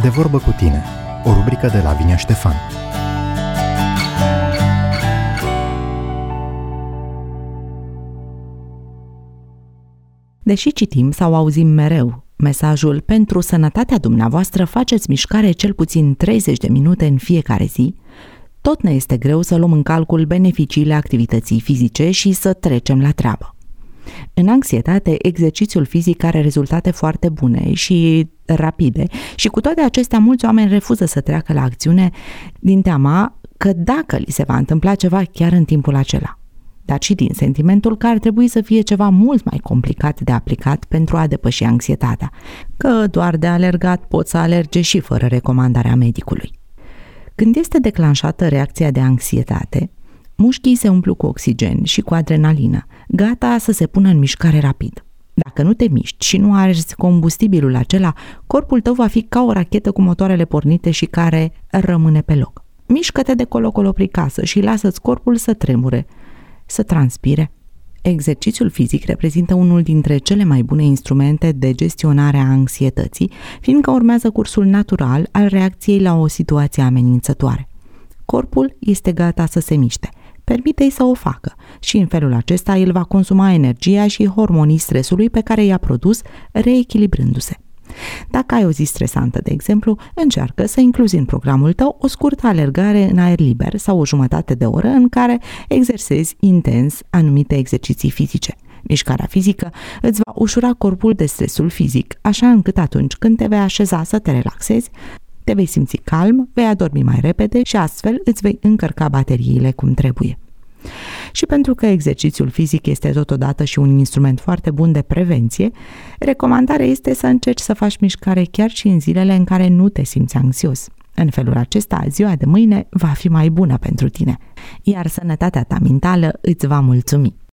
De vorbă cu tine, o rubrică de Lavinia Ștefan. Deși citim sau auzim mereu mesajul pentru sănătatea dumneavoastră faceți mișcare cel puțin 30 de minute în fiecare zi, tot ne este greu să luăm în calcul beneficiile activității fizice și să trecem la treabă. În anxietate, exercițiul fizic are rezultate foarte bune și rapide și cu toate acestea mulți oameni refuză să treacă la acțiune din teama că dacă li se va întâmpla ceva chiar în timpul acela, dar și din sentimentul că ar trebui să fie ceva mult mai complicat de aplicat pentru a depăși anxietatea, că doar de alergat poți să alerge și fără recomandarea medicului. Când este declanșată reacția de anxietate, mușchii se umplu cu oxigen și cu adrenalină, gata să se pună în mișcare rapid. Dacă nu te miști și nu arzi combustibilul acela, corpul tău va fi ca o rachetă cu motoarele pornite și care rămâne pe loc. Mișcă-te de colo-colo prin casă și lasă-ți corpul să tremure, să transpire. Exercițiul fizic reprezintă unul dintre cele mai bune instrumente de gestionare a anxietății, fiindcă urmează cursul natural al reacției la o situație amenințătoare. Corpul este gata să se miște. Permite-i să o facă și în felul acesta el va consuma energia și hormonii stresului pe care i-a produs, reechilibrându-se. Dacă ai o zi stresantă, de exemplu, încearcă să incluzi în programul tău o scurtă alergare în aer liber sau o jumătate de oră în care exersezi intens anumite exerciții fizice. Mișcarea fizică îți va ușura corpul de stresul fizic, așa încât atunci când te vei așeza să te relaxezi, te vei simți calm, vei adormi mai repede și astfel îți vei încărca bateriile cum trebuie. Și pentru că exercițiul fizic este totodată și un instrument foarte bun de prevenție, recomandarea este să încerci să faci mișcare chiar și în zilele în care nu te simți anxios. În felul acesta, ziua de mâine va fi mai bună pentru tine, iar sănătatea ta mentală îți va mulțumi.